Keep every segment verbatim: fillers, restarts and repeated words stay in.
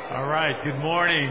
All right, good morning.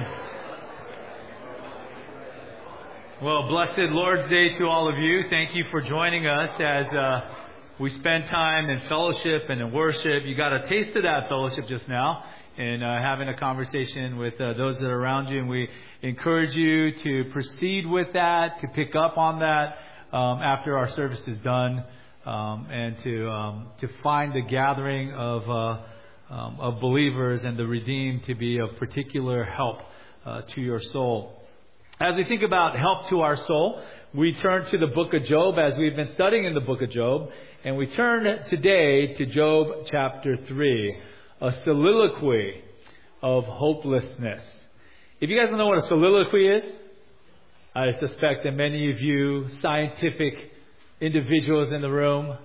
Well, blessed Lord's Day to all of you. Thank you for joining us as uh, we spend time in fellowship and in worship. You got a taste of that fellowship just now in uh, having a conversation with uh, those that are around you. And we encourage you to proceed with that, to pick up on that um, after our service is done, um, and to um, to find the gathering of uh, um, of believers and the redeemed to be of particular help uh, to your soul. As we think about help to our soul, we turn to the book of Job as we've been studying in the book of Job. And we turn today to Job chapter three, a soliloquy of hopelessness. If you guys don't know what a soliloquy is, I suspect that many of you scientific individuals in the room,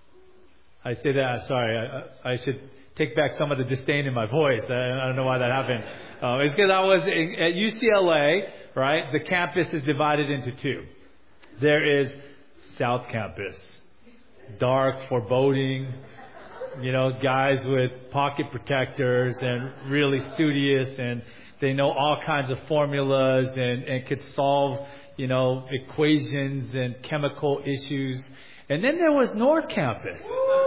I say that, sorry, I, I should take back some of the disdain in my voice. I, I don't know why that happened. Uh, it's because I was in, at U C L A, right? The campus is divided into two. There is South Campus, dark, foreboding, you know, guys with pocket protectors and really studious, and they know all kinds of formulas and, and could solve, you know, equations and chemical issues. And then there was North Campus.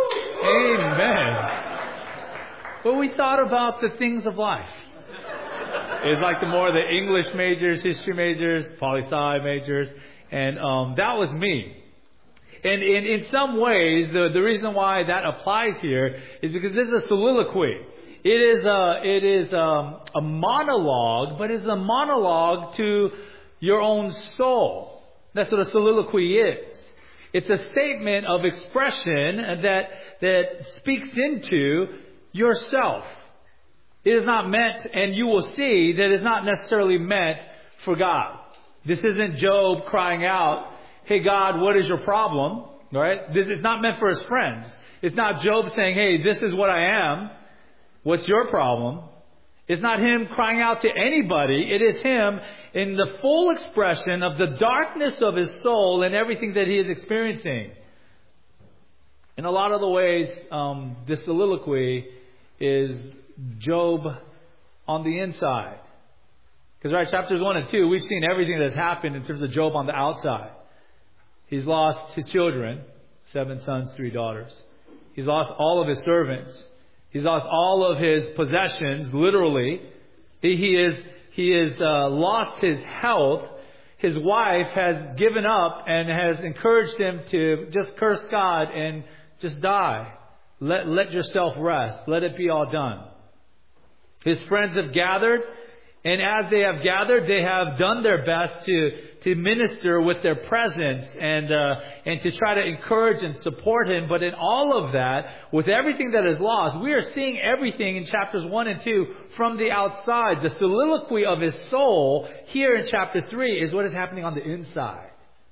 Amen. But we thought about the things of life. It's like the more the English majors, history majors, poli-sci majors, and um, that was me. And in, in some ways, the, the reason why that applies here is because this is a soliloquy. It is a, it is a, a monologue, but it's a monologue to your own soul. That's what a soliloquy is. It's a statement of expression that that speaks into yourself. It is not meant, and you will see that it's not necessarily meant for God. This isn't Job crying out, "Hey God, what is your problem?" Right? This is not meant for his friends. It's not Job saying, "Hey, this is what I am. What's your problem?" It's not him crying out to anybody. It is him in the full expression of the darkness of his soul and everything that he is experiencing. In a lot of the ways, um, this soliloquy is Job on the inside. Because, right, chapters one and two, we've seen everything that's happened in terms of Job on the outside. He's lost his children, seven sons, three daughters. He's lost all of his servants. He's lost all of his possessions, literally. He, he is he has uh, lost his health. His wife has given up and has encouraged him to just curse God and just die. Let, let yourself rest. Let it be all done. His friends have gathered, and as they have gathered, they have done their best to, to minister with their presence and uh, and to try to encourage and support him. But in all of that, with everything that is lost, we are seeing everything in chapters one and two from the outside. The soliloquy of his soul here in chapter three is what is happening on the inside.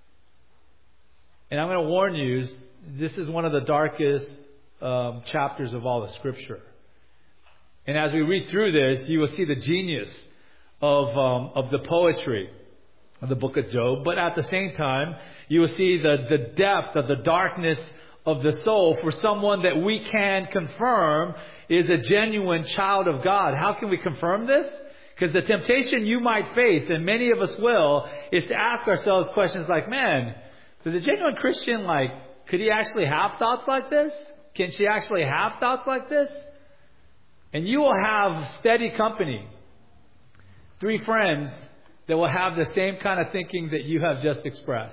And I'm going to warn you, this is one of the darkest um, chapters of all the Scripture. And as we read through this, you will see the genius of um, of the poetry of the book of Job. But at the same time, you will see the, the depth of the darkness of the soul for someone that we can confirm is a genuine child of God. How can we confirm this? Because the temptation you might face, and many of us will, is to ask ourselves questions like, man, does a genuine Christian, like, could he actually have thoughts like this? Can she actually have thoughts like this? And you will have steady company. Three friends that will have the same kind of thinking that you have just expressed.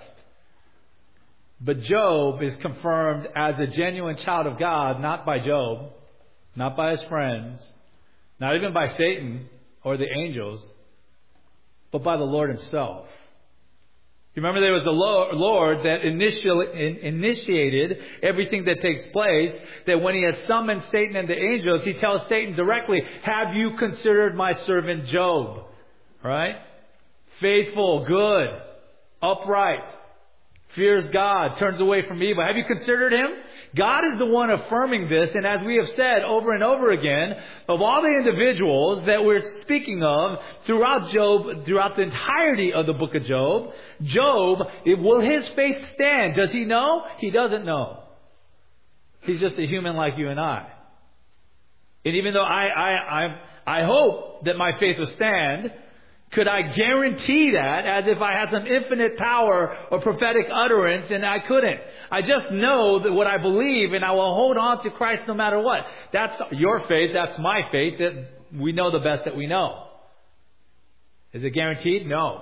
But Job is confirmed as a genuine child of God, not by Job, not by his friends, not even by Satan or the angels, but by the Lord himself. You remember there was the Lord that initiated everything that takes place, that when he had summoned Satan and the angels, he tells Satan directly, "Have you considered my servant Job?" Right? Faithful, good, upright, fears God, turns away from evil. Have you considered him? God is the one affirming this. And as we have said over and over again, of all the individuals that we're speaking of throughout Job, throughout the entirety of the book of Job, Job, will his faith stand? Does he know? He doesn't know. He's just a human like you and I. And even though I, I, I, I hope that my faith will stand. Could I guarantee that as if I had some infinite power or prophetic utterance? And I couldn't. I just know that what I believe, and I will hold on to Christ no matter what. That's your faith. That's my faith. That we know the best that we know. Is it guaranteed? No.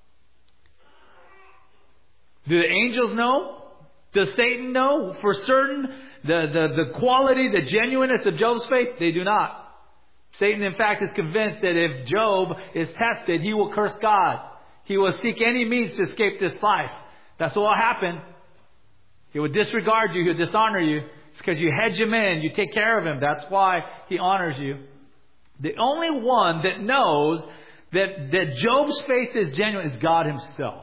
Do the angels know? Does Satan know for certain the, the, the quality, the genuineness of Job's faith? They do not. Satan, in fact, is convinced that if Job is tested, he will curse God. He will seek any means to escape this life. That's what will happen. He will disregard you. He'll dishonor you. It's because you hedge him in. You take care of him. That's why he honors you. The only one that knows that, that Job's faith is genuine is God himself.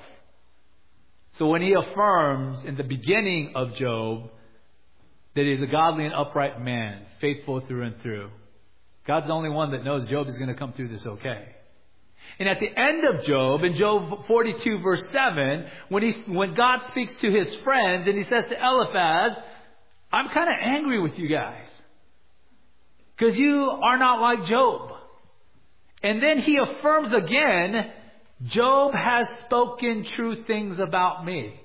So when he affirms in the beginning of Job that he's a godly and upright man, faithful through and through, God's the only one that knows Job is going to come through this okay. And at the end of Job, in Job forty-two verse seven, when he, when God speaks to his friends and he says to Eliphaz, I'm kind of angry with you guys because you are not like Job. And then he affirms again, Job has spoken true things about me.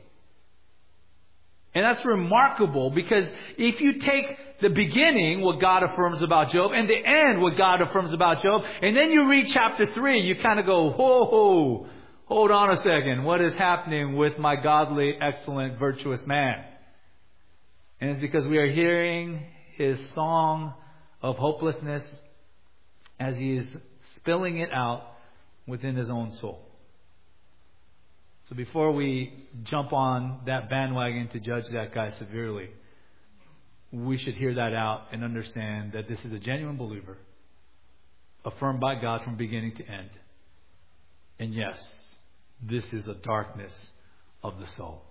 And that's remarkable because if you take the beginning, what God affirms about Job, and the end, what God affirms about Job, and then you read chapter three, you kind of go, whoa, whoa, hold on a second. What is happening with my godly, excellent, virtuous man? And it's because we are hearing his song of hopelessness as he is spilling it out within his own soul. So before we jump on that bandwagon to judge that guy severely, we should hear that out and understand that this is a genuine believer, affirmed by God from beginning to end. And yes, this is a darkness of the soul.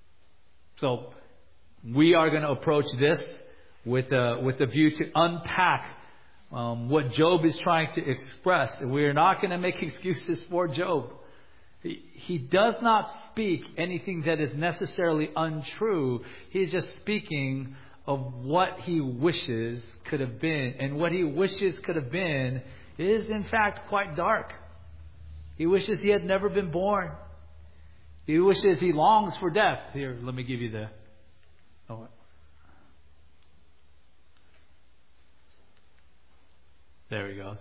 So we are going to approach this with a, with a view to unpack um, what Job is trying to express. We are not going to make excuses for Job. He, he does not speak anything that is necessarily untrue. He's just speaking of what he wishes could have been. And what he wishes could have been is in fact quite dark. He wishes he had never been born. He wishes, he longs for death. Here, let me give you the... Oh, there he goes.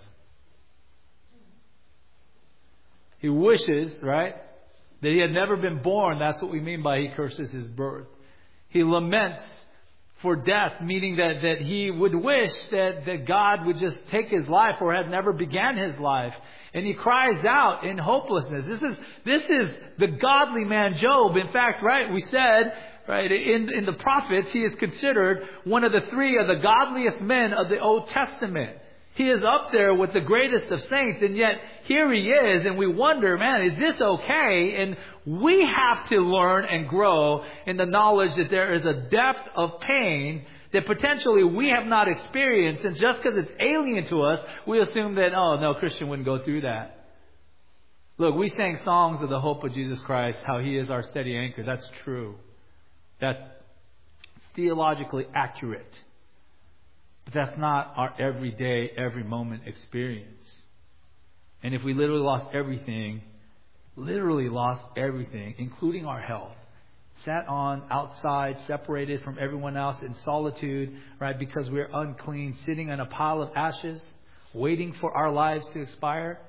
He wishes, right, that he had never been born. That's what we mean by he curses his birth. He laments for death, meaning that, that he would wish that, that God would just take his life or had never began his life. And he cries out in hopelessness. This is, this is the godly man Job. In fact, right, we said, right, in, in the prophets, he is considered one of the three of the godliest men of the Old Testament. He is up there with the greatest of saints, and yet here he is, and we wonder, man, is this okay? And we have to learn and grow in the knowledge that there is a depth of pain that potentially we have not experienced, and just because it's alien to us, we assume that, oh, no, Christian wouldn't go through that. Look, we sang songs of the hope of Jesus Christ, how he is our steady anchor. That's true. That's theologically accurate. But that's not our everyday, every moment experience. And if we literally lost everything, literally lost everything, including our health, sat on outside, separated from everyone else in solitude, right, because we're unclean, sitting on a pile of ashes, waiting for our lives to expire,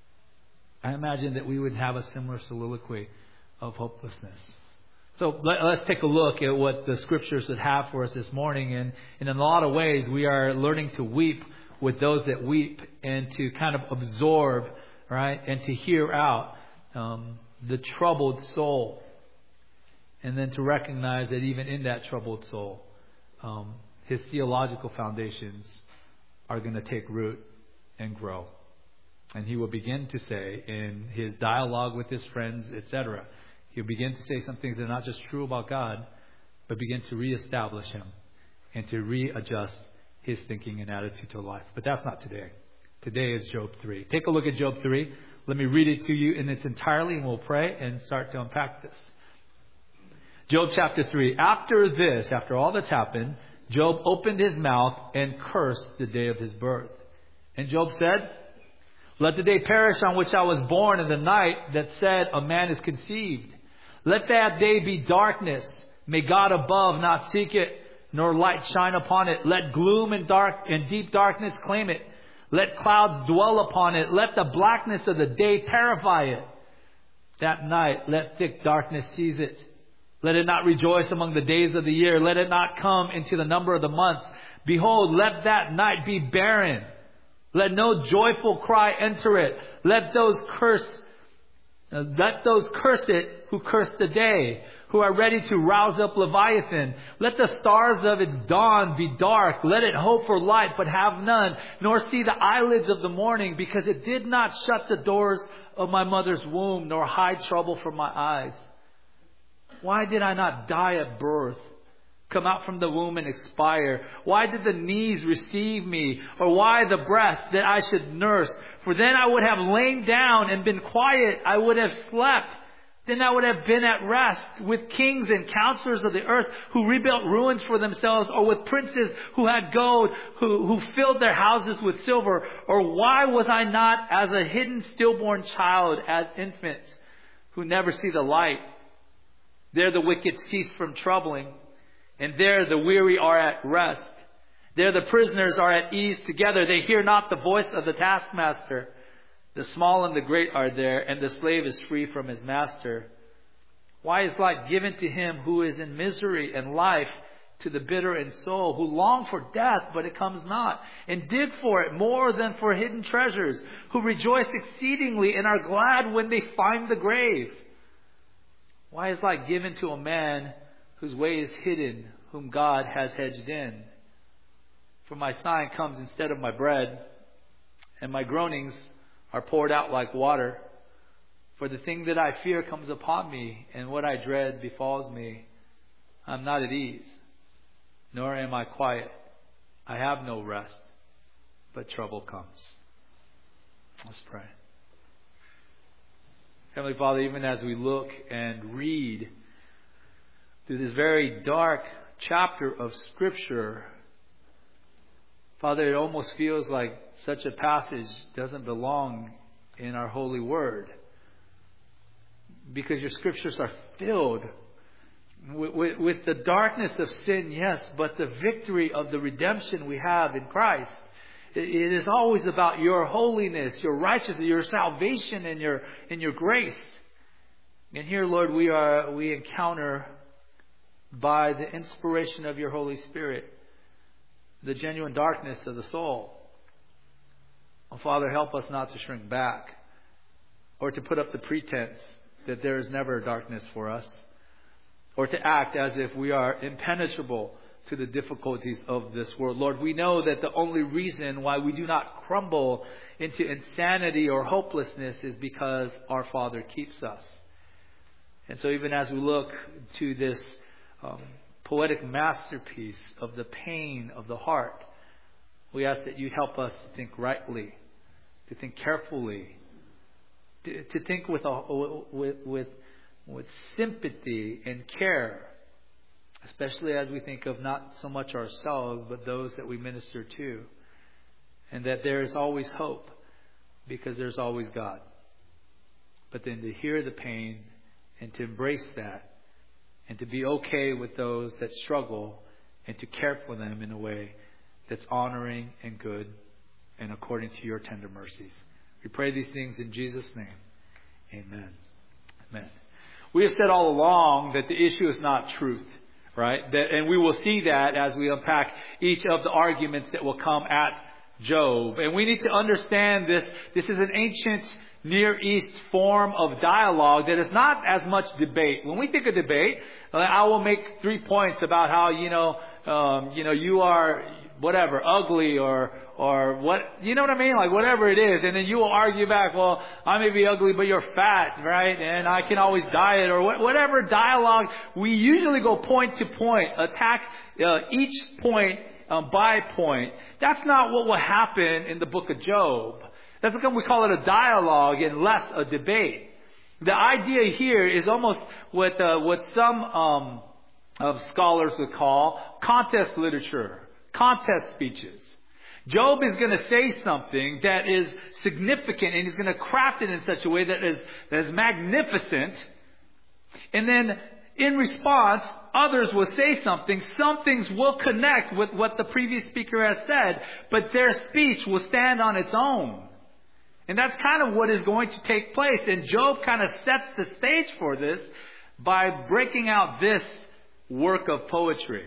I imagine that we would have a similar soliloquy of hopelessness. So let, let's take a look at what the scriptures would have for us this morning. And, and in a lot of ways, we are learning to weep with those that weep and to kind of absorb, right, and to hear out um, the troubled soul. And then to recognize that even in that troubled soul, um, his theological foundations are going to take root and grow. And he will begin to say in his dialogue with his friends, et cetera, he'll begin to say some things that are not just true about God, but begin to reestablish him and to readjust his thinking and attitude to life. But that's not today. Today is Job three. Take a look at Job three. Let me read it to you in its entirety, and we'll pray and start to unpack this. Job chapter three. After this, after all that's happened, Job opened his mouth and cursed the day of his birth And Job said, let the day perish on which I was born, and the night that said a man is conceived. Let that day be darkness. May God above not seek it, nor light shine upon it. Let gloom and dark and deep darkness claim it. Let clouds dwell upon it. Let the blackness of the day terrify it. That night, let thick darkness seize it. Let it not rejoice among the days of the year. Let it not come into the number of the months. Behold, let that night be barren. Let no joyful cry enter it. Let those curse, uh, let those curse it who curse the day, who are ready to rouse up Leviathan. Let the stars of its dawn be dark. Let it hope for light, but have none, nor see the eyelids of the morning, because it did not shut the doors of my mother's womb, nor hide trouble from my eyes. Why did I not die at birth, come out from the womb and expire? Why did the knees receive me? Or why the breast that I should nurse? For then I would have lain down and been quiet. I would have slept. Then I would have been at rest with kings and counselors of the earth who rebuilt ruins for themselves, or with princes who had gold, who, who filled their houses with silver. Or why was I not as a hidden stillborn child, as infants who never see the light? There the wicked cease from troubling, and there the weary are at rest. There the prisoners are at ease together. They hear not the voice of the taskmaster. The small and the great are there, and the slave is free from his master. Why is light given to him who is in misery, and life to the bitter in soul, who long for death, but it comes not, and dig for it more than for hidden treasures, who rejoice exceedingly and are glad when they find the grave? Why is light given to a man whose way is hidden, whom God has hedged in? For my sign comes instead of my bread, and my groanings are poured out like water. For the thing that I fear comes upon me, and what I dread befalls me. I am not at ease, nor am I quiet. I have no rest, but trouble comes. Let's pray. Heavenly Father, even as we look and read through this very dark chapter of Scripture, Father, it almost feels like such a passage doesn't belong in our holy word, because your Scriptures are filled with, with, with the darkness of sin, yes, but the victory of the redemption we have in Christ. It is always about your holiness, your righteousness, your salvation, and your and your grace. And here, Lord, we are we encounter, by the inspiration of your Holy Spirit, the genuine darkness of the soul. Oh, Father, help us not to shrink back, or to put up the pretense that there is never darkness for us, or to act as if we are impenetrable to the difficulties of this world. Lord, we know that the only reason why we do not crumble into insanity or hopelessness is because our Father keeps us. And so even as we look to this um, poetic masterpiece of the pain of the heart, we ask that you help us to think rightly, to think carefully, to, to think with, a, with, with, with sympathy and care, especially as we think of not so much ourselves, but those that we minister to. And that there is always hope, because there's always God. But then to hear the pain and to embrace that, and to be okay with those that struggle, and to care for them in a way that's honoring and good and according to your tender mercies. We pray these things in Jesus' name. Amen. Amen. We have said all along that the issue is not truth. Right? That, and we will see that as we unpack each of the arguments that will come at Job. And we need to understand this. This is an ancient Near East form of dialogue that is not as much debate. When we think of debate, I will make three points about how, you know, um, you know, you are whatever, ugly or or what, you know what I mean? Like whatever it is. And then you will argue back, well, I may be ugly, but you're fat, right? And I can always diet, or wh- whatever dialogue. We usually go point to point, attack uh, each point um, by point. That's not what will happen in the book of Job. That's because we call it a dialogue and less a debate. The idea here is almost what uh, what some um, of scholars would call contest literature, contest speeches. Job is going to say something that is significant, and he's going to craft it in such a way that is, that is magnificent. And then in response, others will say something. Some things will connect with what the previous speaker has said, but their speech will stand on its own. And that's kind of what is going to take place. And Job kind of sets the stage for this by breaking out this work of poetry.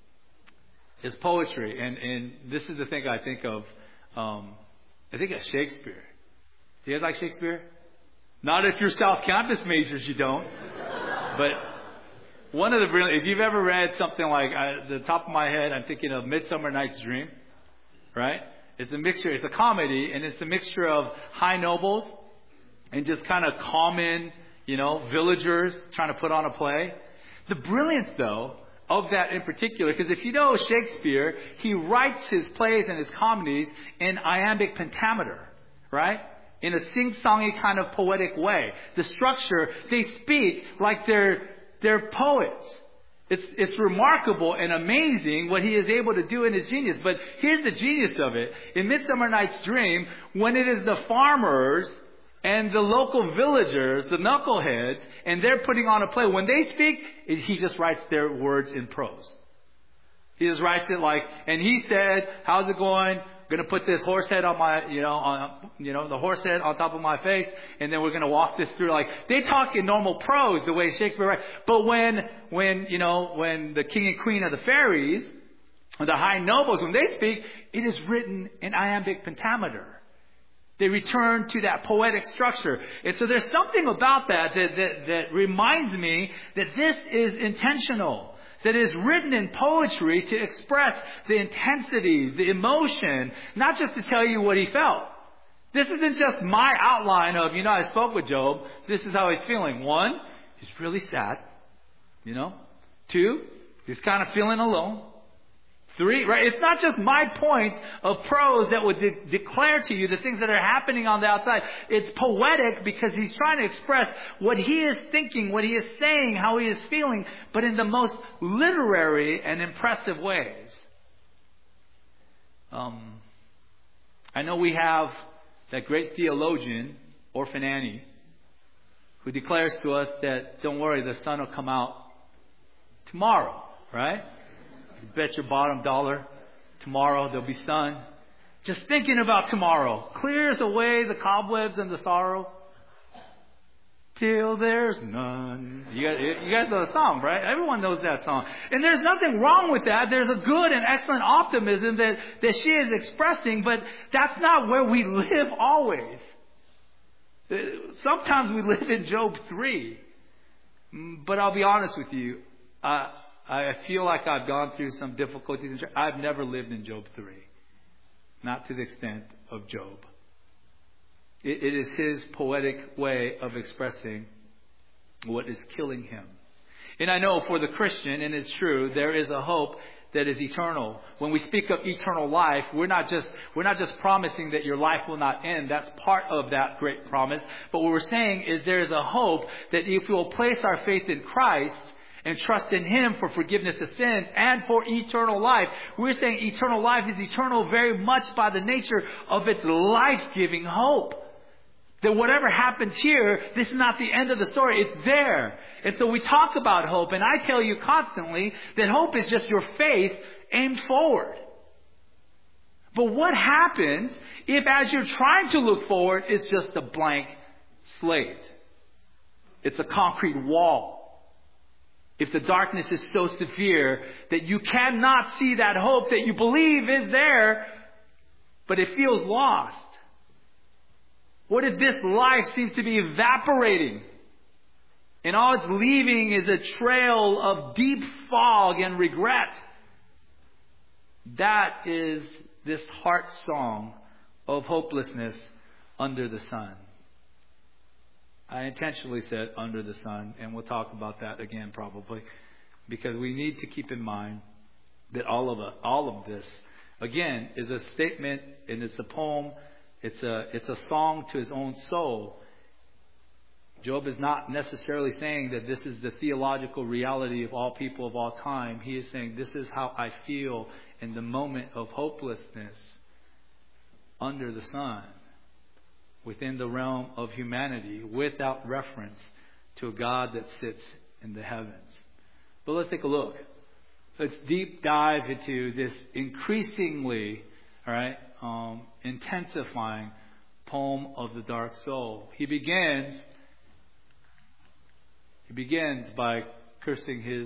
His poetry. And, and this is the thing I think of. Um, I think of Shakespeare. Do you guys like Shakespeare? Not if you're South Campus majors, you don't. But one of the brilliant, if you've ever read something like, uh, the top of my head, I'm thinking of Midsummer Night's Dream. Right? It's a mixture, it's a comedy, and it's a mixture of high nobles and just kind of common, you know, villagers trying to put on a play. The brilliance, though, of that in particular, because if you know Shakespeare, he writes his plays and his comedies in iambic pentameter, right? In a sing-songy kind of poetic way. The structure, they speak like they're, they're poets. It's, it's remarkable and amazing what he is able to do in his genius. But here's the genius of it. In Midsummer Night's Dream, when it is the farmers and the local villagers, the knuckleheads, and they're putting on a play, when they speak, it, he just writes their words in prose. He just writes it like, and he said, how's it going? I'm going to put this horse head on my, you know, on, you know, the horse head on top of my face, and then we're going to walk this through. Like, they talk in normal prose the way Shakespeare writes. But when, when, you know, when the king and queen of the fairies, or the high nobles, when they speak, it is written in iambic pentameter. They return to that poetic structure. And so there's something about that that, that, that reminds me that this is intentional. That is written in poetry to express the intensity, the emotion, not just to tell you what he felt. This isn't just my outline of, you know, I spoke with Job. This is how he's feeling. One, he's really sad. You know. Two, he's kind of feeling alone. Three, right? It's not just my points of prose that would de- declare to you the things that are happening on the outside. It's poetic because he's trying to express what he is thinking, what he is saying, how he is feeling, but in the most literary and impressive ways. Um, I know we have that great theologian, Orphan Annie, who declares to us that, don't worry, the sun will come out tomorrow, right? You bet your bottom dollar tomorrow there'll be sun. Just thinking about tomorrow clears away the cobwebs and the sorrow till there's none. You guys, you guys know the song, right? Everyone knows that song. And there's nothing wrong with that. There's a good and excellent optimism that, that she is expressing, but that's not where we live always. Sometimes we live in Job three. But I'll be honest with you. Uh, I feel like I've gone through some difficulties. I've never lived in Job three. Not to the extent of Job. It, it is his poetic way of expressing what is killing him. And I know for the Christian, and it's true, there is a hope that is eternal. When we speak of eternal life, we're not just we're not just promising that your life will not end. That's part of that great promise. But what we're saying is there is a hope that if we will place our faith in Christ, and trust in Him for forgiveness of sins and for eternal life. We're saying eternal life is eternal very much by the nature of its life-giving hope. That whatever happens here, this is not the end of the story. It's there. And so we talk about hope, and I tell you constantly that hope is just your faith aimed forward. But what happens if as you're trying to look forward, it's just a blank slate? It's a concrete wall. If the darkness is so severe that you cannot see that hope that you believe is there, but it feels lost. What if this life seems to be evaporating and all it's leaving is a trail of deep fog and regret? That is this heart song of hopelessness under the sun. I intentionally said under the sun, and we'll talk about that again probably, because we need to keep in mind that all of a, all of this, again, is a statement, and it's a poem, it's a it's a song to his own soul. Job is not necessarily saying that this is the theological reality of all people of all time. He is saying, this is how I feel in the moment of hopelessness. under the sun, within the realm of humanity, without reference to a God that sits in the heavens. But let's take a look. Let's deep dive into this increasingly, all right, um, intensifying poem of the dark soul. He begins. He begins by cursing his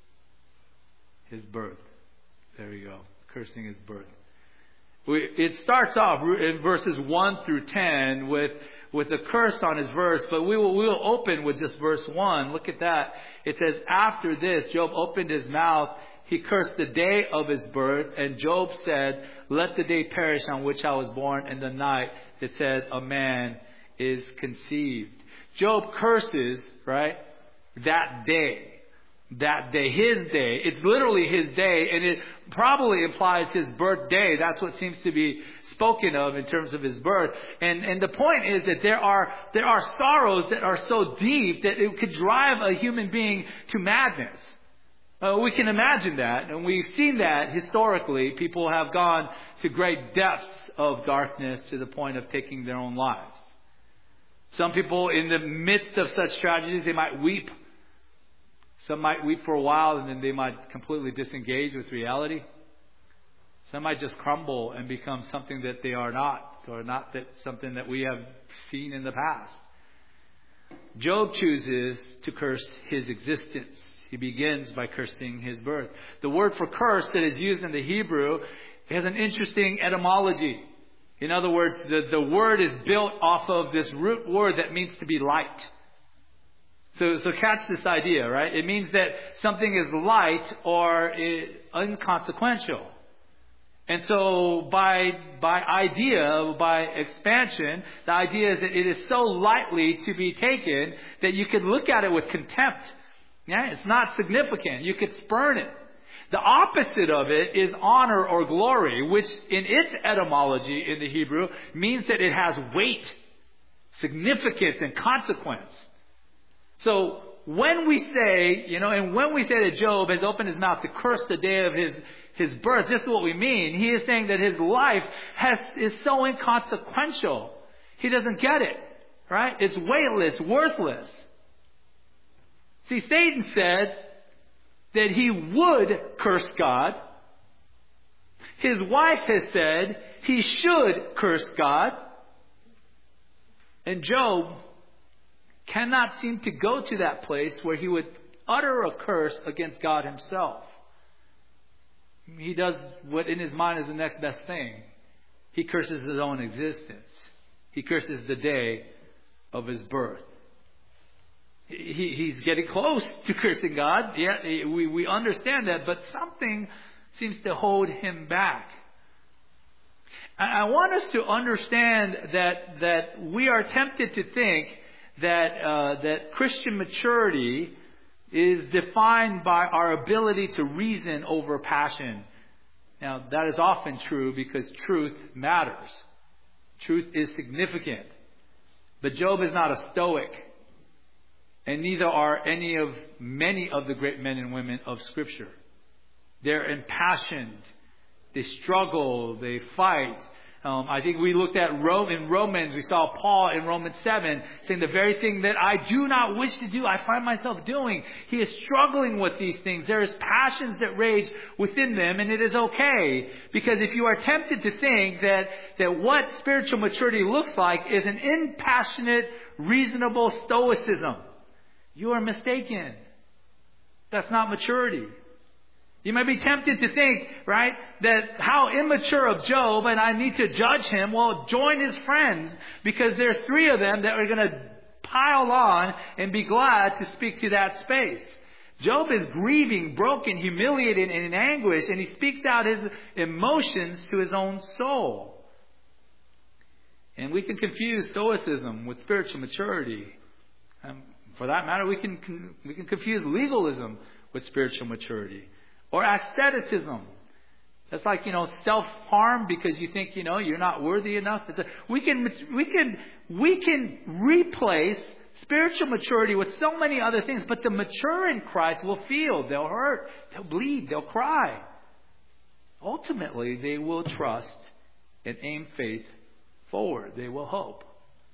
his birth. There you go, cursing his birth. We, it starts off in verses one through ten with with a curse on his verse, but we will we will open with just verse one. Look at that. It says, after this, Job opened his mouth. He cursed the day of his birth, and Job said, let the day perish on which I was born, and the night that said a man is conceived. Job curses, right, that day. That day, his day. It's literally his day, and it probably implies his birthday. That's what seems to be spoken of in terms of his birth. And and the point is that there are there are sorrows that are so deep that it could drive a human being to madness. Uh, we can imagine that, and we've seen that historically. People have gone to great depths of darkness to the point of taking their own lives. Some people, in the midst of such tragedies, they might weep. Some might weep for a while, and then they might completely disengage with reality. Some might just crumble and become something that they are not, or not that something that we have seen in the past. Job chooses to curse his existence. He begins by cursing his birth. The word for curse that is used in the Hebrew has an interesting etymology. In other words, the, the word is built off of this root word that means to be light. So, so catch this idea, right? It means that something is light or inconsequential. And so by, by idea, by expansion, the idea is that it is so lightly to be taken that you could look at it with contempt. Yeah, it's not significant. You could spurn it. The opposite of it is honor or glory, which in its etymology in the Hebrew means that it has weight, significance, and consequence. So when we say, you know, and when we say that Job has opened his mouth to curse the day of his, his birth, this is what we mean. He is saying that his life has, is so inconsequential. He doesn't get it, right? It's weightless, worthless. See, Satan said that he would curse God. His wife has said he should curse God. And Job cannot seem to go to that place where he would utter a curse against God himself. He does what in his mind is the next best thing. He curses his own existence. He curses the day of his birth. He, he's getting close to cursing God. Yeah, we, we understand that, but something seems to hold him back. I want us to understand that that we are tempted to think that uh, that Christian maturity is defined by our ability to reason over passion. Now, that is often true because truth matters. Truth is significant. But Job is not a stoic. And neither are any of many of the great men and women of Scripture. They're impassioned. They struggle. They fight. Um, I think we looked at Rome in Romans. We saw Paul in Romans seven saying the very thing that I do not wish to do, I find myself doing. He is struggling with these things. There is passions that rage within them, and it is okay. Because if you are tempted to think that, that what spiritual maturity looks like is an impassionate, reasonable stoicism, you are mistaken. That's not maturity. You might be tempted to think, right, that how immature of Job, and I need to judge him. Well, join his friends, because there's three of them that are going to pile on and be glad to speak to that space. Job is grieving, broken, humiliated, and in anguish, and he speaks out his emotions to his own soul. And we can confuse stoicism with spiritual maturity. Um, for that matter, we can we can confuse legalism with spiritual maturity. Or asceticism. That's like, you know, self-harm because you think, you know, you're not worthy enough. It's a, we can we can we can replace spiritual maturity with so many other things, but the mature in Christ will feel, they'll hurt, they'll bleed, they'll cry. Ultimately, they will trust and aim faith forward. They will hope.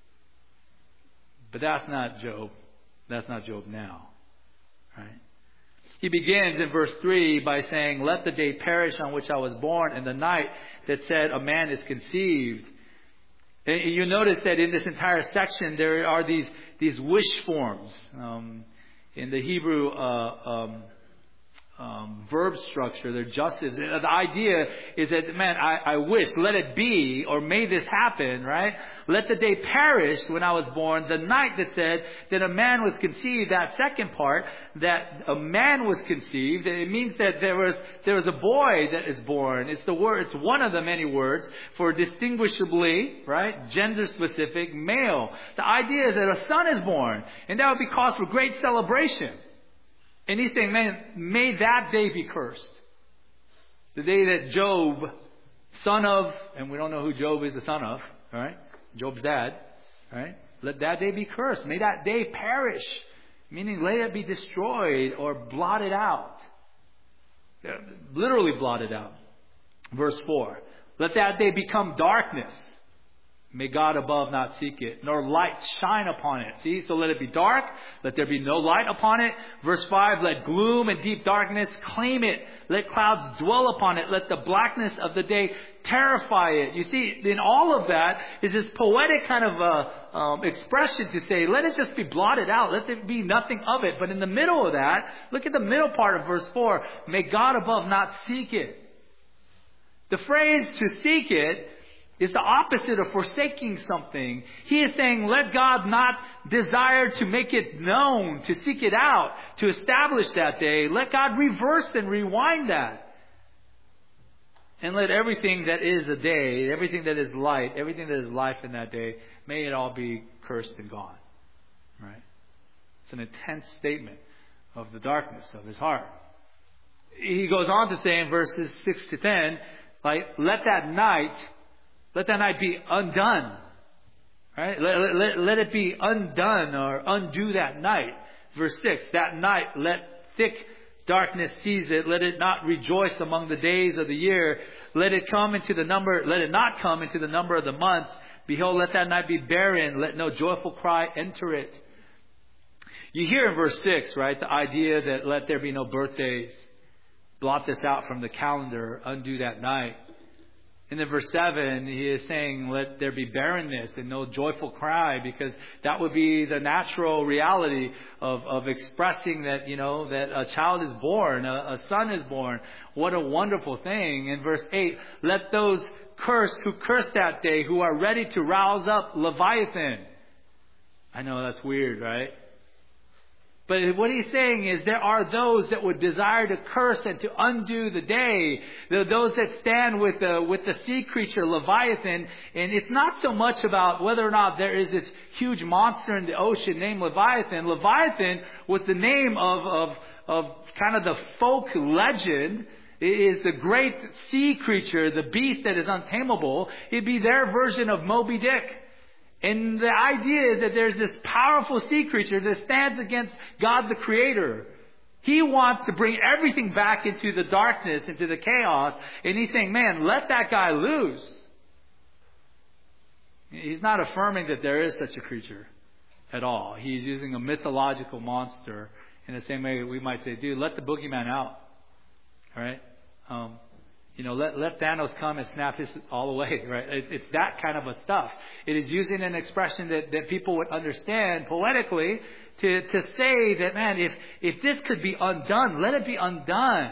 But that's not Job. That's not Job now. Right? He begins in verse three by saying, let the day perish on which I was born, and the night that said a man is conceived. And you notice that in this entire section there are these, these wish forms. Um, in the Hebrew uh, um, um, verb structure, they're justice. The idea is that, man, I, I wish, let it be, or may this happen, right? Let the day perish when I was born, the night that said that a man was conceived. That second part, that a man was conceived, it means that there was there was a boy that is born. It's the word. It's one of the many words for distinguishably, right, gender specific, male. The idea is that a son is born, and that would be cause for great celebration. And he's saying, man, may that day be cursed. The day that Job, son of, and we don't know who Job is the son of, all right? Job's dad, all right? Let that day be cursed. May that day perish. Meaning, let it be destroyed or blotted out. Literally blotted out. Verse four. Let that day become darkness. May God above not seek it, nor light shine upon it. See, so let it be dark. Let there be no light upon it. Verse five, let gloom and deep darkness claim it. Let clouds dwell upon it. Let the blackness of the day terrify it. You see, in all of that is this poetic kind of uh, um, expression to say, let it just be blotted out. Let there be nothing of it. But in the middle of that, look at the middle part of verse four. May God above not seek it. The phrase to seek it is the opposite of forsaking something. He is saying, let God not desire to make it known, to seek it out, to establish that day. Let God reverse and rewind that. And let everything that is a day, everything that is light, everything that is life in that day, may it all be cursed and gone. Right? It's an intense statement of the darkness of his heart. He goes on to say in verses six to ten, like, let that night Let that night be undone. Right? Let, let, let it be undone or undo that night. Verse six. That night let thick darkness seize it. Let it not rejoice among the days of the year. Let it come into the number. Let it not come into the number of the months. Behold, let that night be barren. Let no joyful cry enter it. You hear in verse six, right? The idea that let there be no birthdays. Blot this out from the calendar. Undo that night. And then verse seven, he is saying, let there be barrenness and no joyful cry, because that would be the natural reality of, of expressing that, you know, that a child is born, a, a son is born. What a wonderful thing. In verse eight, let those curse who curse that day, who are ready to rouse up Leviathan. I know that's weird, right? But what he's saying is there are those that would desire to curse and to undo the day. There are those that stand with the, with the sea creature, Leviathan. And it's not so much about whether or not there is this huge monster in the ocean named Leviathan. Leviathan was the name of, of, of kind of the folk legend. It is the great sea creature, the beast that is untamable. It'd be their version of Moby Dick. And the idea is that there's this powerful sea creature that stands against God the Creator. He wants to bring everything back into the darkness, into the chaos. And he's saying, man, let that guy loose. He's not affirming that there is such a creature at all. He's using a mythological monster in the same way we might say, dude, let the boogeyman out. All right? Um, You know, let, let Thanos come and snap his all away, right? It's, it's that kind of a stuff. It is using an expression that, that people would understand poetically to, to say that, man, if, if this could be undone, let it be undone.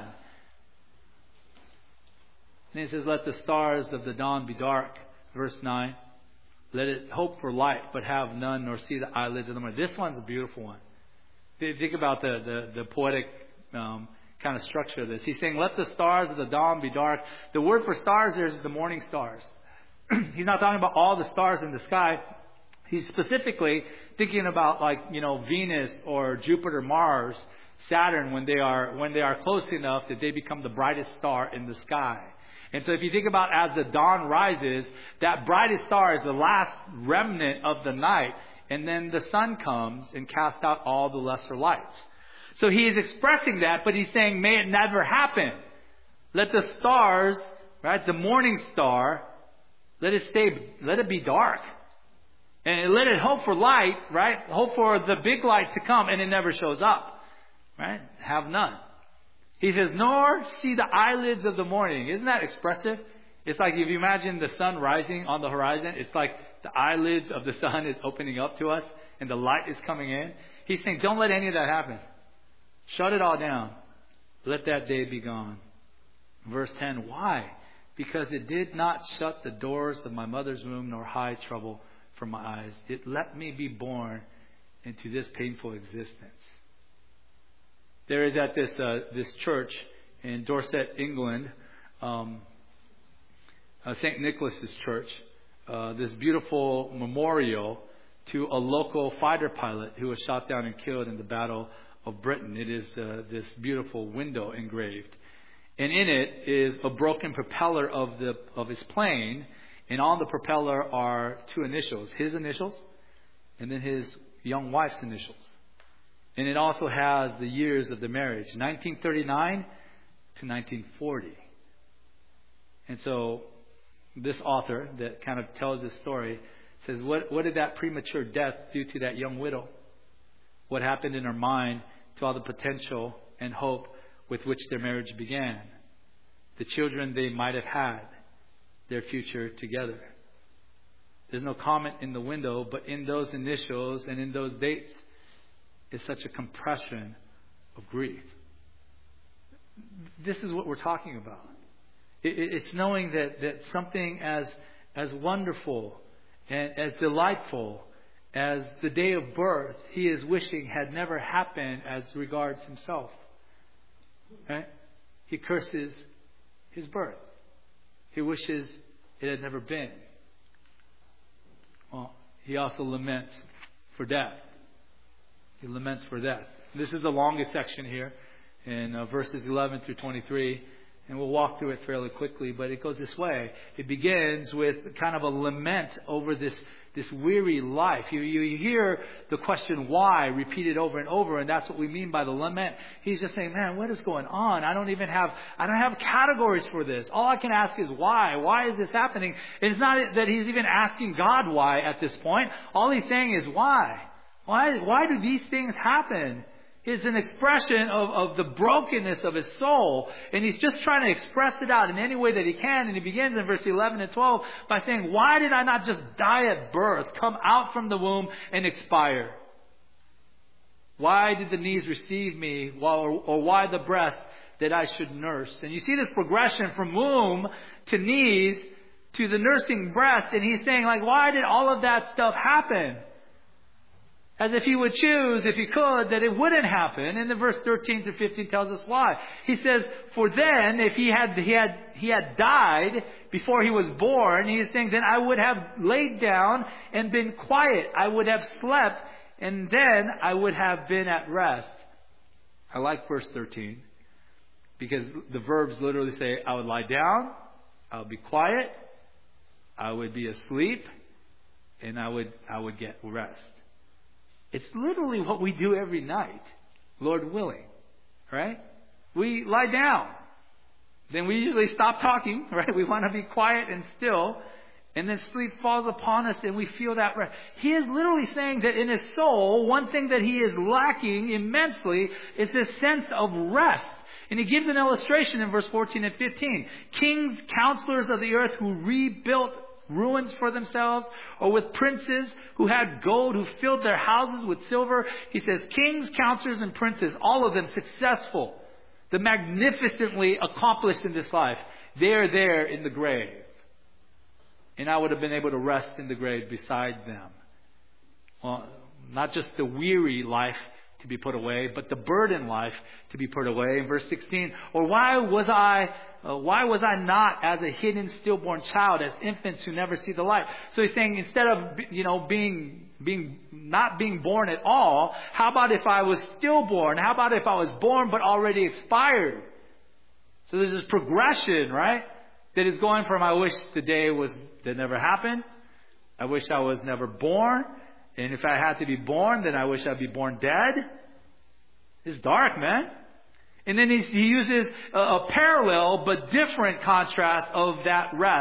And he says, let the stars of the dawn be dark. Verse nine. Let it hope for light, but have none, nor see the eyelids of the morning. This one's a beautiful one. Think about the, the, the poetic um kind of structure of this. He's saying, let the stars of the dawn be dark. The word for stars there is the morning stars. He's not talking about all the stars in the sky. He's specifically thinking about, like, you know, Venus or Jupiter, Mars, Saturn, when they are when they are close enough that they become the brightest star in the sky. And so if you think about as the dawn rises, that brightest star is the last remnant of the night. And then the sun comes and casts out all the lesser lights. So he is expressing that, but he's saying, may it never happen. Let the stars, right, the morning star, Let it stay, let it be dark. And let it hope for light, right? Hope for the big light to come, and it never shows up. Right? Have none. He says, nor see the eyelids of the morning. Isn't that expressive? It's like if you imagine the sun rising on the horizon, it's like the eyelids of the sun is opening up to us and the light is coming in. He's saying, don't let any of that happen. Shut it all down. Let that day be gone. Verse ten, why? Because it did not shut the doors of my mother's womb nor hide trouble from my eyes. It let me be born into this painful existence. There is at this uh, this church in Dorset, England, um, uh, Saint Nicholas's Church, uh, this beautiful memorial to a local fighter pilot who was shot down and killed in the Battle of Britain. It is uh, this beautiful window engraved. And in it is a broken propeller of the of his plane. And on the propeller are two initials, his initials and then his young wife's initials. And it also has the years of the marriage, nineteen thirty-nine to nineteen forty. And so this author that kind of tells this story says, what, what did that premature death do to that young widow? What happened in her mind to all the potential and hope with which their marriage began? The children they might have had, their future together. There's no comment in the window, but in those initials and in those dates is such a compression of grief. This is what we're talking about. It, it, it's knowing that, that something as, as wonderful and as delightful as the day of birth, he is wishing had never happened as regards himself. Right? He curses his birth. He wishes it had never been. Well, he also laments for death. He laments for death. This is the longest section here in uh, verses eleven through twenty-three. And we'll walk through it fairly quickly, but it goes this way. It begins with kind of a lament over this, this weary life. You, you hear the question why repeated over and over, and that's what we mean by the lament. He's just saying, man, what is going on? I don't even have, I don't have categories for this. All I can ask is why? Why is this happening? And it's not that he's even asking God why at this point. All he's saying is why? Why, why do these things happen? It's an expression of, of the brokenness of his soul. And he's just trying to express it out in any way that he can. And he begins in verse eleven and twelve by saying, why did I not just die at birth, come out from the womb and expire? Why did the knees receive me, while, or, or why the breast that I should nurse? And you see this progression from womb to knees to the nursing breast. And he's saying, like, why did all of that stuff happen? As if he would choose, if he could, that it wouldn't happen. And then verse thirteen to fifteen tells us why. He says, for then, if he had, he had, he had died before he was born, he is saying, then I would have laid down and been quiet. I would have slept, and then I would have been at rest. I like verse thirteen, because the verbs literally say, I would lie down, I would be quiet, I would be asleep, and I would, I would get rest. It's literally what we do every night, Lord willing, right? We lie down. Then we usually stop talking, right? We want to be quiet and still. And then sleep falls upon us and we feel that rest. He is literally saying that in his soul, one thing that he is lacking immensely is this sense of rest. And he gives an illustration in verse fourteen and fifteen. Kings, counselors of the earth who rebuilt ruins for themselves, or with princes who had gold, who filled their houses with silver. He says, kings, counselors, and princes, all of them successful, the magnificently accomplished in this life, they are there in the grave. And I would have been able to rest in the grave beside them. Well, not just the weary life to be put away, but the burden life to be put away. In verse sixteen, or why was I Uh, why was I not as a hidden stillborn child, as infants who never see the light? So he's saying, instead of, you know, being, being, not being born at all, how about if I was stillborn? How about if I was born but already expired? So there's this progression, right? That is going from, I wish the day was, that never happened. I wish I was never born. And if I had to be born, then I wish I'd be born dead. It's dark, man. And then he uses a parallel but different contrast of that rest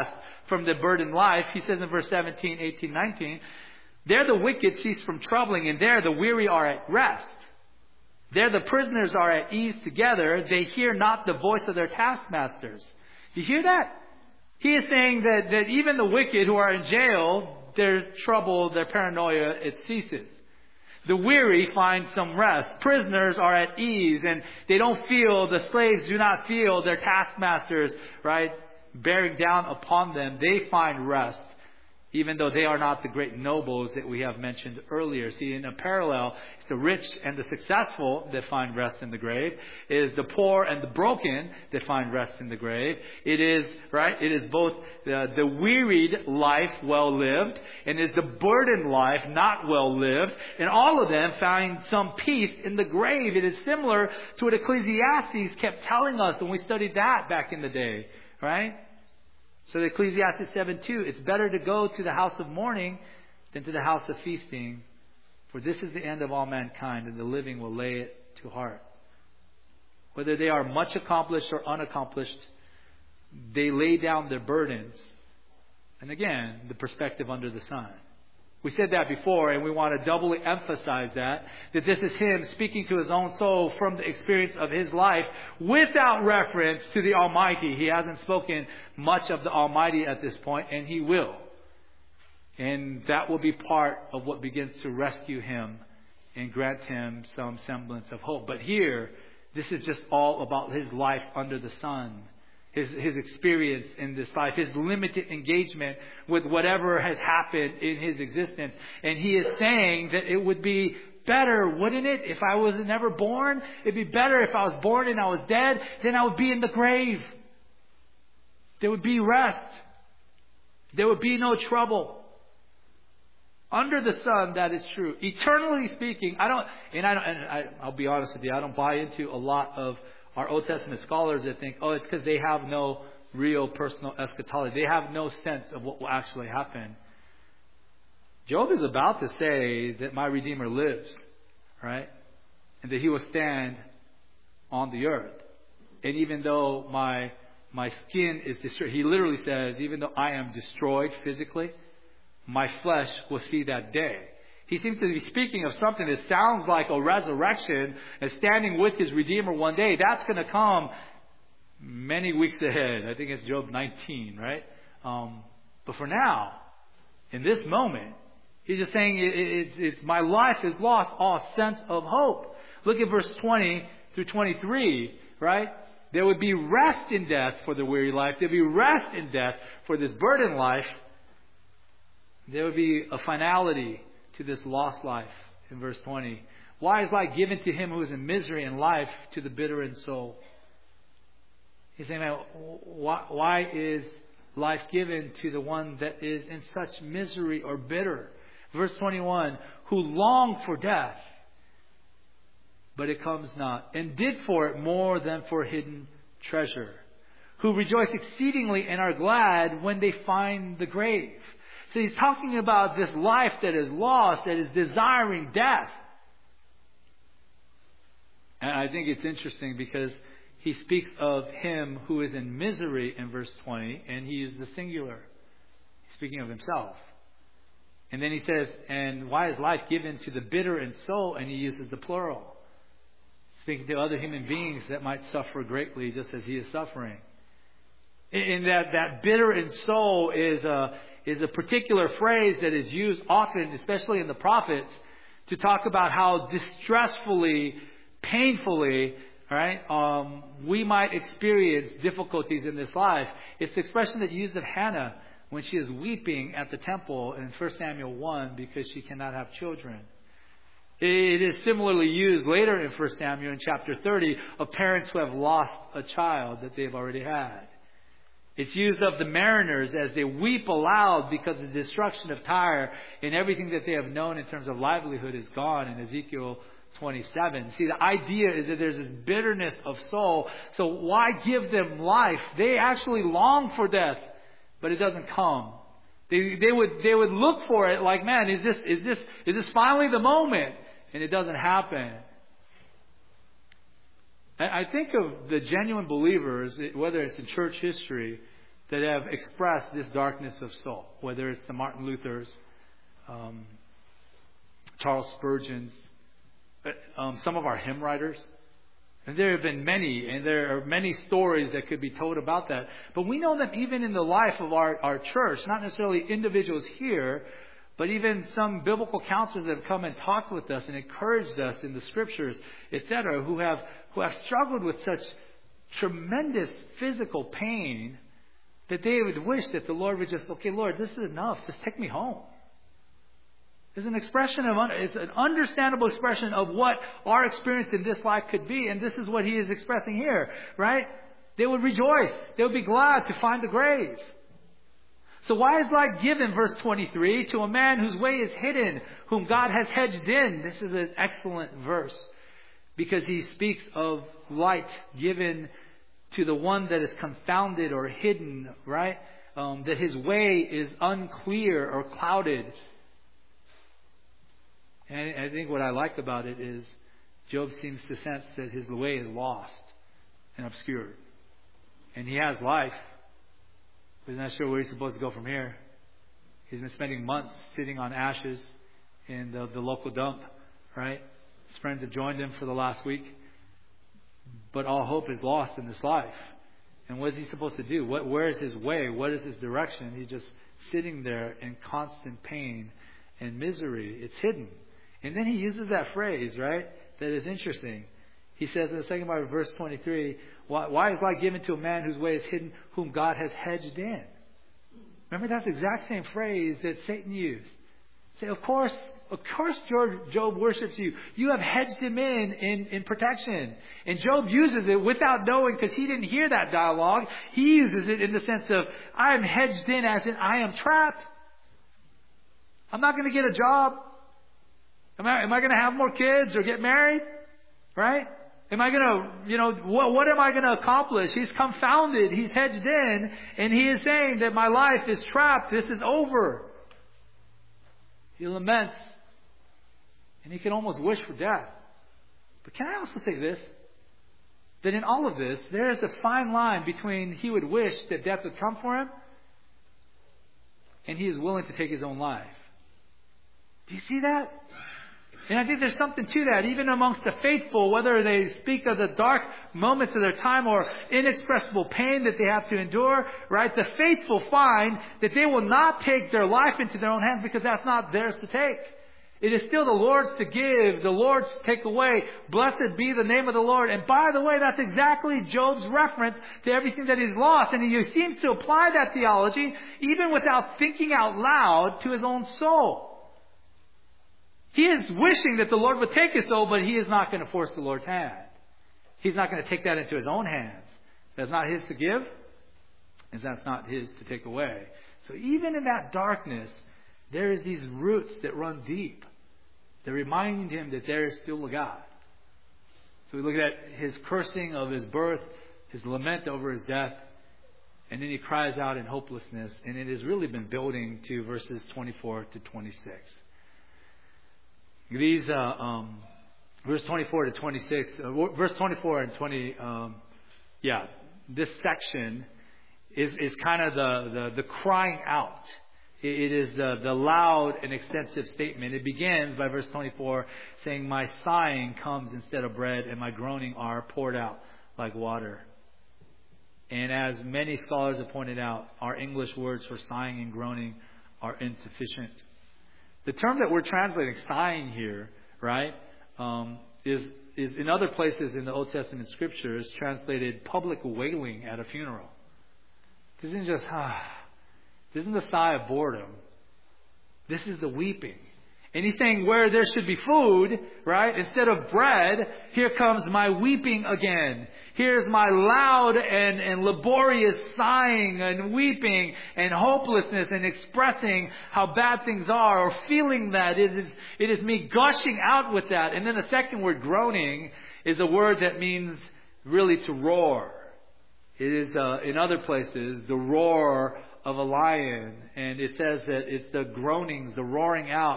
from the burdened life. He says in verse seventeen, eighteen, nineteen, there the wicked cease from troubling, and there the weary are at rest. There the prisoners are at ease together. They hear not the voice of their taskmasters. Do you hear that? He is saying that, that even the wicked who are in jail, their trouble, their paranoia, it ceases. The weary find some rest. Prisoners are at ease, and they don't feel, the slaves do not feel their taskmasters, right, bearing down upon them. They find rest, even though they are not the great nobles that we have mentioned earlier. See, in a parallel, it's the rich and the successful that find rest in the grave. It is the poor and the broken that find rest in the grave. It is, right, it is both the, the wearied life well lived, and is the burdened life not well lived. And all of them find some peace in the grave. It is similar to what Ecclesiastes kept telling us when we studied that back in the day, right? So Ecclesiastes seven two, it's better to go to the house of mourning than to the house of feasting. For this is the end of all mankind, and the living will lay it to heart. Whether they are much accomplished or unaccomplished, they lay down their burdens. And again, the perspective under the sun. We said that before, and we want to doubly emphasize that, that this is him speaking to his own soul from the experience of his life without reference to the Almighty. He hasn't spoken much of the Almighty at this point, and he will. And that will be part of what begins to rescue him and grant him some semblance of hope. But here, this is just all about his life under the sun. His, his experience in this life, his limited engagement with whatever has happened in his existence. And he is saying that it would be better, wouldn't it, if I was never born? It'd be better if I was born and I was dead, then I would be in the grave. There would be rest. There would be no trouble. Under the sun, that is true. Eternally speaking, I don't, and I don't, and I, I'll be honest with you, I don't buy into a lot of our Old Testament scholars that think, oh, it's because they have no real personal eschatology. They have no sense of what will actually happen. Job is about to say that my Redeemer lives, right? And that he will stand on the earth. And even though my my skin is destroyed, he literally says, even though I am destroyed physically, my flesh will see that day. He seems to be speaking of something that sounds like a resurrection and standing with his Redeemer one day. That's going to come many weeks ahead. I think it's Job nineteen, right? Um, but for now, in this moment, he's just saying it, it, it's, it's my life has lost all sense of hope. Look at verse twenty through twenty-three, right? There would be rest in death for the weary life. There would be rest in death for this burdened life. There would be a finality to this lost life in verse twenty. Why is life given to him who is in misery, and life to the bitter in soul? He's saying, man, why, why is life given to the one that is in such misery or bitter? Verse twenty-one, who longed for death, but it comes not, and did for it more than for hidden treasure, who rejoice exceedingly and are glad when they find the grave. So he's talking about this life that is lost, that is desiring death. And I think it's interesting because he speaks of him who is in misery in verse twenty, and he is the singular. He's speaking of himself. And then he says, and why is life given to the bitter in soul? And he uses the plural. Speaking to other human beings that might suffer greatly just as he is suffering. In that, that bitter in soul is a... is a particular phrase that is used often, especially in the prophets, to talk about how distressfully, painfully, right, um, we might experience difficulties in this life. It's the expression that used of Hannah when she is weeping at the temple in First Samuel one because she cannot have children. It is similarly used later in First Samuel in chapter thirty of parents who have lost a child that they've already had. It's used of the mariners as they weep aloud because the destruction of Tyre and everything that they have known in terms of livelihood is gone in Ezekiel twenty-seven. See, the idea is that there's this bitterness of soul. So why give them life? They actually long for death, but it doesn't come. They, they would they would look for it like, man, is this is this is this finally the moment? And it doesn't happen. I think of the genuine believers, whether it's in church history that have expressed this darkness of soul, whether it's the Martin Luthers, um, Charles Spurgeon's, um, some of our hymn writers. And there have been many, and there are many stories that could be told about that. But we know that even in the life of our, our church, not necessarily individuals here, but even some biblical counselors that have come and talked with us and encouraged us in the scriptures, et cetera, who have who have struggled with such tremendous physical pain that they would wish that the Lord would just, okay, Lord, this is enough. Just take me home. It's an expression of, it's an understandable expression of what our experience in this life could be. And this is what he is expressing here, right? They would rejoice. They would be glad to find the grave. So why is light given, verse twenty-three, to a man whose way is hidden, whom God has hedged in? This is an excellent verse because he speaks of light given to the one that is confounded or hidden, right? Um, that his way is unclear or clouded. And I think what I like about it is Job seems to sense that his way is lost and obscured. And he has life, but he's not sure where he's supposed to go from here. He's been spending months sitting on ashes in the, the local dump, right? His friends have joined him for the last week. But all hope is lost in this life. And what is he supposed to do? What, where is his way? What is his direction? He's just sitting there in constant pain and misery. It's hidden. And then he uses that phrase, right? That is interesting. He says in the second part of verse twenty-three, why, why is light given to a man whose way is hidden, whom God has hedged in? Remember, that's the exact same phrase that Satan used. Say, of course, of course Job worships you. You have hedged him in, in, in protection. And Job uses it without knowing, because he didn't hear that dialogue. He uses it in the sense of, I am hedged in as in I am trapped. I'm not going to get a job. Am I, am I going to have more kids or get married? Right? Am I going to, you know, what, what am I going to accomplish? He's confounded. He's hedged in. And he is saying that my life is trapped. This is over. He laments. And he can almost wish for death. But can I also say this? That in all of this, there is a fine line between he would wish that death would come for him, and he is willing to take his own life. Do you see that? And I think there's something to that, even amongst the faithful, whether they speak of the dark moments of their time or inexpressible pain that they have to endure, right? The faithful find that they will not take their life into their own hands because that's not theirs to take. It is still the Lord's to give, the Lord's to take away. Blessed be the name of the Lord. And by the way, that's exactly Job's reference to everything that he's lost. And he seems to apply that theology even without thinking out loud to his own soul. He is wishing that the Lord would take his soul, but he is not going to force the Lord's hand. He's not going to take that into his own hands. That's not his to give, and that's not his to take away. So even in that darkness, there is these roots that run deep. That remind him that there is still a God. So we look at his cursing of his birth, his lament over his death, and then he cries out in hopelessness. And it has really been building to verses twenty-four to twenty-six. These, uh, um, verse twenty-four to twenty-six, uh, verse twenty-four and twenty, um, yeah, this section is, is kind of the, the, the crying out. It is the, the loud and extensive statement. It begins by verse twenty-four saying, my sighing comes instead of bread and my groaning are poured out like water. And as many scholars have pointed out, our English words for sighing and groaning are insufficient. The term that we're translating, sighing here, right, um, is, is in other places in the Old Testament scriptures translated public wailing at a funeral. This isn't just, ah, this isn't the sigh of boredom. This is the weeping. And he's saying where there should be food, right, instead of bread, here comes my weeping again. Here's my loud and, and laborious sighing and weeping and hopelessness and expressing how bad things are or feeling that. It is, it is me gushing out with that. And then the second word, groaning, is a word that means really to roar. It is, uh, in other places, the roar of a lion. And it says that it's the groanings, the roaring out,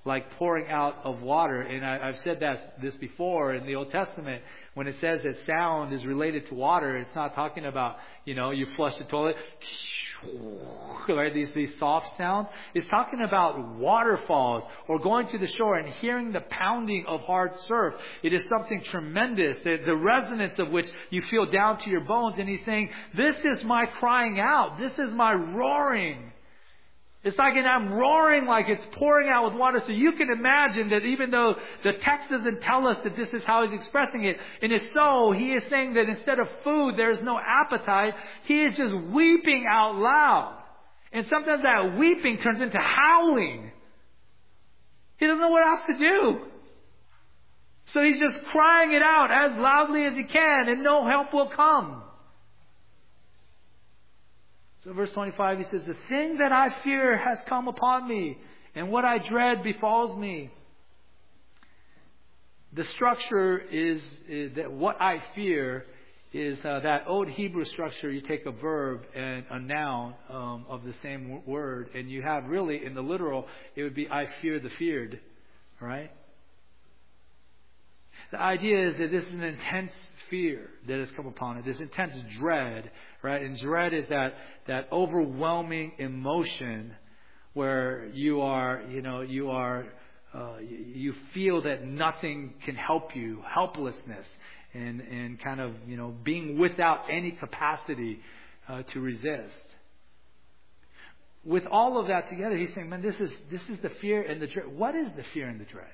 like pouring out of water. And I, I've said that this before in the Old Testament. When it says that sound is related to water, it's not talking about, you know, you flush the toilet, right? These, these soft sounds. It's talking about waterfalls or going to the shore and hearing the pounding of hard surf. It is something tremendous, the, the resonance of which you feel down to your bones. And he's saying, this is my crying out. This is my roaring. It's like, and I'm roaring like it's pouring out with water. So you can imagine that even though the text doesn't tell us that this is how he's expressing it, in his soul, he is saying that instead of food, there's no appetite. He is just weeping out loud. And sometimes that weeping turns into howling. He doesn't know what else to do. So he's just crying it out as loudly as he can, and no help will come. So verse twenty-five, he says, the thing that I fear has come upon me, and what I dread befalls me. The structure is, is that what I fear is uh, that old Hebrew structure. You take a verb and a noun um, of the same word, and you have really, in the literal, it would be I fear the feared, right? The idea is that this is an intense fear that has come upon it, this intense dread, right? And dread is that that overwhelming emotion where you are, you know, you are, uh, you feel that nothing can help you, helplessness, and and kind of, you know, being without any capacity uh, to resist. With all of that together, he's saying, man, this is this is the fear and the dread. What is the fear and the dread?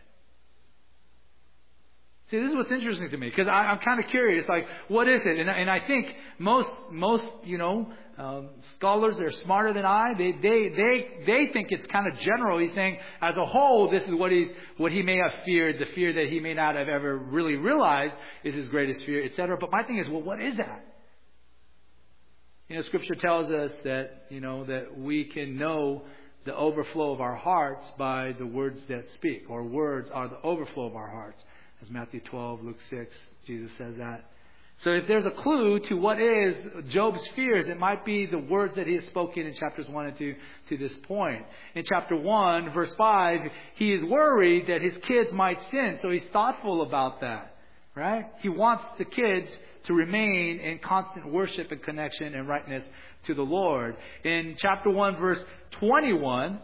See, this is what's interesting to me, because I'm kind of curious, like, what is it? And, and I think most, most, you know, um, scholars that are smarter than I, they, they, they, they think it's kind of general. He's saying, as a whole, this is what he's, what he may have feared, the fear that he may not have ever really realized is his greatest fear, et cetera. But my thing is, well, what is that? You know, Scripture tells us that, you know, that we can know the overflow of our hearts by the words that speak, or words are the overflow of our hearts. As Matthew twelve, Luke six, Jesus says that. So if there's a clue to what is Job's fears, it might be the words that he has spoken in chapters one and two to this point. In chapter one, verse five, he is worried that his kids might sin. So he's thoughtful about that, right? He wants the kids to remain in constant worship and connection and rightness to the Lord. In chapter one, verse twenty-one,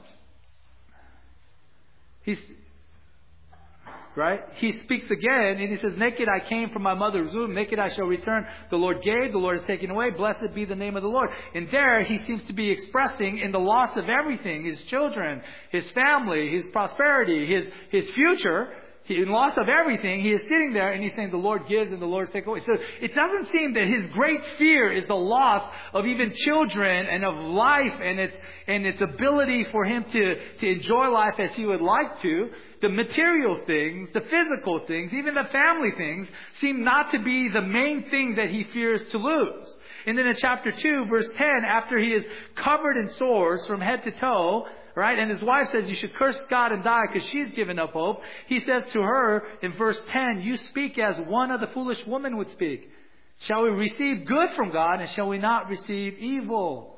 he's... Right? He speaks again and he says, naked I came from my mother's womb, naked I shall return. The Lord gave, the Lord has taken away. Blessed be the name of the Lord. And there he seems to be expressing in the loss of everything, his children, his family, his prosperity, his, his future, he, in loss of everything, he is sitting there and he's saying the Lord gives and the Lord takes away. So it doesn't seem that his great fear is the loss of even children and of life and its, and its ability for him to, to enjoy life as he would like to. The material things, the physical things, even the family things seem not to be the main thing that he fears to lose. And then in chapter two, verse ten, after he is covered in sores from head to toe, right? And his wife says, you should curse God and die because she's given up hope. He says to her in verse ten, you speak as one of the foolish women would speak. Shall we receive good from God and shall we not receive evil?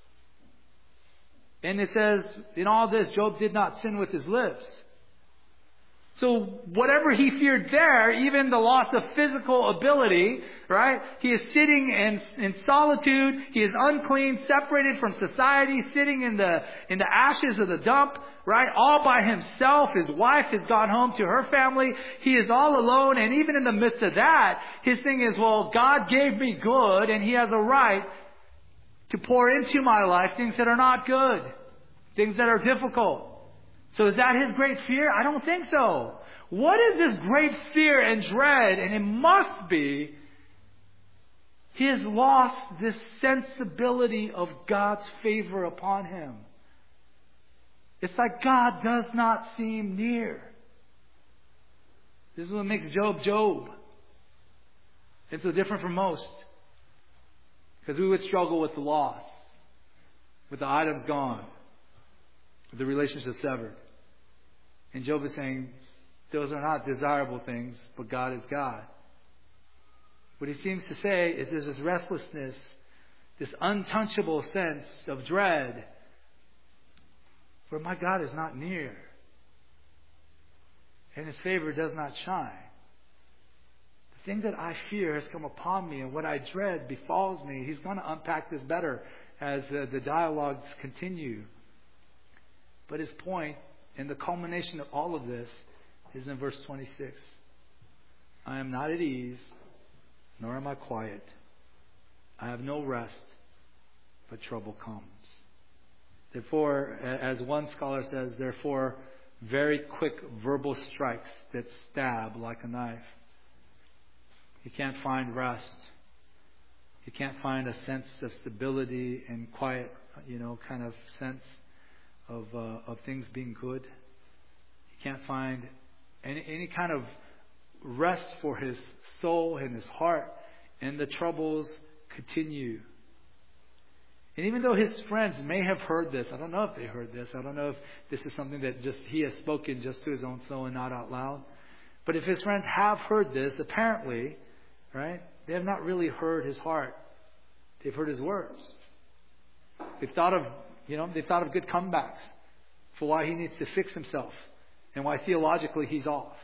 And it says, in all this, Job did not sin with his lips. So whatever he feared there, even the loss of physical ability, right? He is sitting in, in solitude. He is unclean, separated from society, sitting in the, in the ashes of the dump, right? All by himself. His wife has gone home to her family. He is all alone. And even in the midst of that, his thing is, well, God gave me good and he has a right to pour into my life things that are not good, things that are difficult. So is that his great fear? I don't think so. What is this great fear and dread? And it must be he has lost this sensibility of God's favor upon him. It's like God does not seem near. This is what makes Job Job. It's so different from most. Because we would struggle with the loss, with the items gone, with the relationship severed. And Job is saying, those are not desirable things, but God is God. What he seems to say is there's this restlessness, this untouchable sense of dread, where my God is not near. and His favor does not shine. The thing that I fear has come upon me, and what I dread befalls me. He's going to unpack this better as uh, the dialogues continue. But his point, and the culmination of all of this, is in verse twenty-six. I am not at ease, nor am I quiet. I have no rest, but trouble comes. Therefore, as one scholar says, therefore, very quick verbal strikes that stab like a knife. You can't find rest. You can't find a sense of stability and quiet, you know, kind of sense of uh, of things being good. You can't find any any kind of rest for his soul and his heart, and the troubles continue. And even though his friends may have heard this, I don't know if they heard this. I don't know if this is something that just he has spoken just to his own soul and not out loud. But if his friends have heard this, apparently, right, they have not really heard his heart. They've heard his words. They've thought of, you know, they've thought of good comebacks for why he needs to fix himself and why theologically he's off.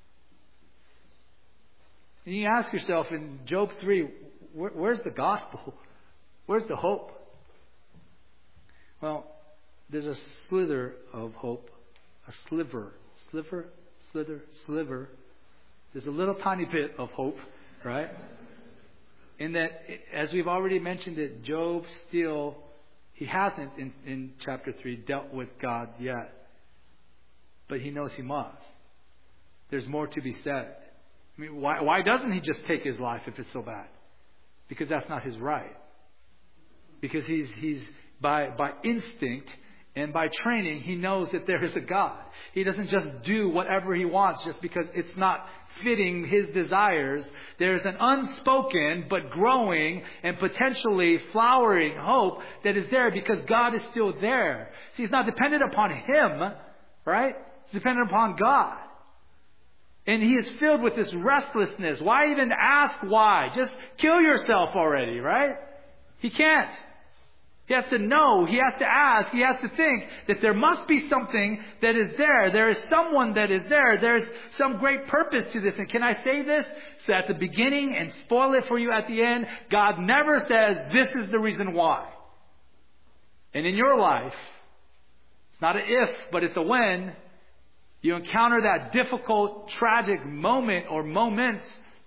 And you ask yourself in Job three, where, where's the gospel? Where's the hope? Well, there's a slither of hope, a sliver, sliver, slither, sliver. There's a little tiny bit of hope, right? In that, as we've already mentioned it, Job still, he hasn't in, in chapter three dealt with God yet. But he knows he must. There's more to be said. I mean, why, why doesn't he just take his life if it's so bad? Because that's not his right. Because he's he's by by instinct and by training, he knows that there is a God. He doesn't just do whatever he wants just because it's not fitting his desires. There's an unspoken but growing and potentially flowering hope that is there because God is still there. See, it's not dependent upon him, right? It's dependent upon God. And he is filled with this restlessness. Why even ask why? Just kill yourself already, right? He can't. He has to know, he has to ask, he has to think that there must be something that is there. There is someone that is there. There's some great purpose to this. And can I say this? So at the beginning and spoil it for you at the end, God never says this is the reason why. And in your life, it's not an if, but it's a when, you encounter that difficult, tragic moment or moments,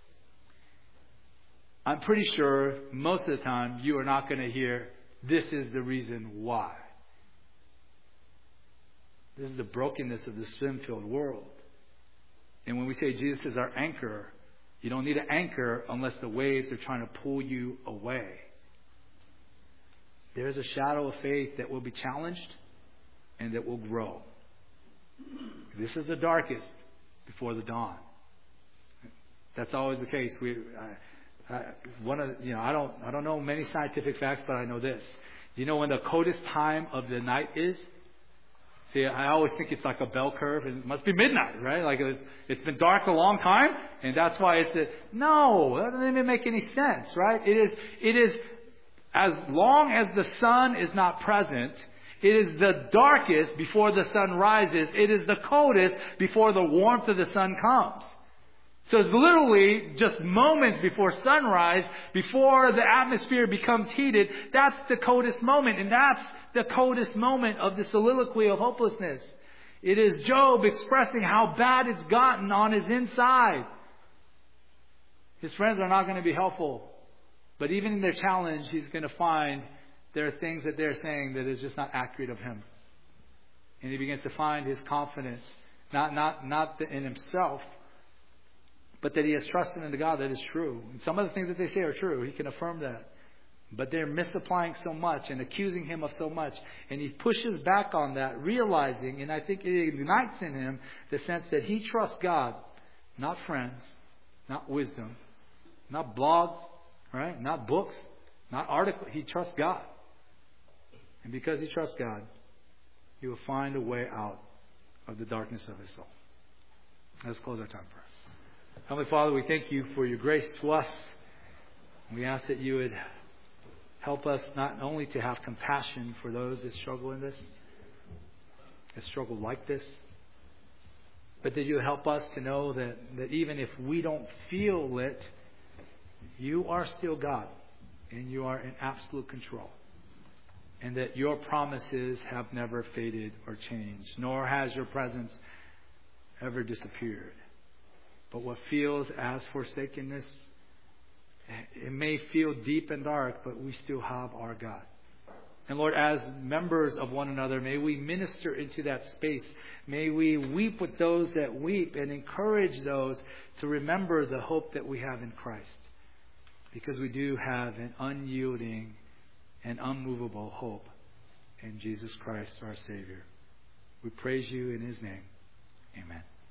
I'm pretty sure most of the time you are not going to hear, this is the reason why. This is the brokenness of the sin-filled world. And when we say Jesus is our anchor, you don't need an anchor unless the waves are trying to pull you away. There's a shadow of faith that will be challenged and that will grow. This is the darkest before the dawn. That's always the case. We, I, I, one of you know, I don't, I don't know many scientific facts, but I know this. You know when the coldest time of the night is? See, I always think it's like a bell curve, and it must be midnight, right? Like it's, it's been dark a long time, and that's why it's a, no, that doesn't even make any sense, right? It is, it is as long as the sun is not present. It is the darkest before the sun rises. It is the coldest before the warmth of the sun comes. So it's literally just moments before sunrise, before the atmosphere becomes heated. That's the coldest moment. And that's the coldest moment of the soliloquy of hopelessness. It is Job expressing how bad it's gotten on his inside. His friends are not going to be helpful. But even in their challenge, he's going to find there are things that they're saying that is just not accurate of him. And he begins to find his confidence, not not not in himself, but that he has trusted in the God that is true. And some of the things that they say are true. He can affirm that. But they're misapplying so much and accusing him of so much. And he pushes back on that, realizing, and I think it ignites in him the sense that he trusts God, not friends, not wisdom, not blogs, right? Not books, not articles. He trusts God. And because he trusts God, he will find a way out of the darkness of his soul. Let's close our time prayer. Heavenly Father, we thank you for your grace to us. We ask that you would help us not only to have compassion for those that struggle in this, that struggle like this, but that you help us to know that, that even if we don't feel it, you are still God, and you are in absolute control. And that your promises have never faded or changed, nor has your presence ever disappeared. But what feels as forsakenness, it may feel deep and dark, but we still have our God. And Lord, as members of one another, may we minister into that space. May we weep with those that weep and encourage those to remember the hope that we have in Christ. Because we do have an unyielding and unmovable hope in Jesus Christ, our Savior. We praise you in His name. Amen.